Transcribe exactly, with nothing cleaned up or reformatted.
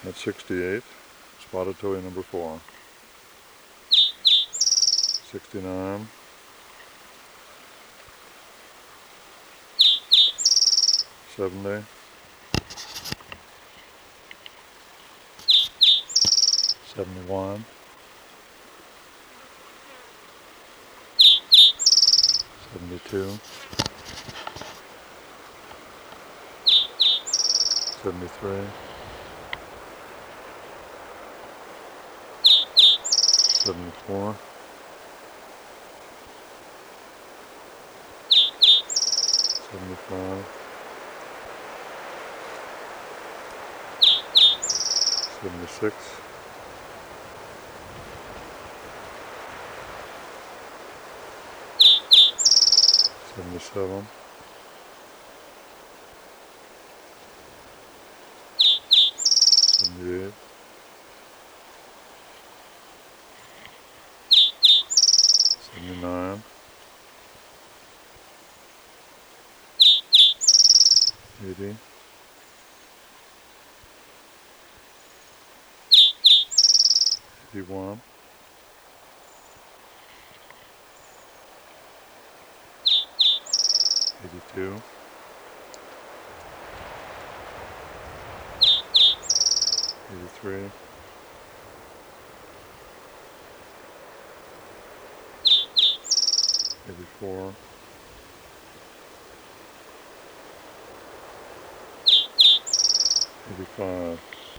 That's sixty-eight. Spotted toy number four. sixty-nine. seventy. seventy-one. seventy-two. seventy-three. seventy-four. seventy-five. seventy-six. seventy-seven. seventy-eight. seventy-nine. eighty. eighty-one. eighty-two. eighty-three. eighty-four. eighty-five.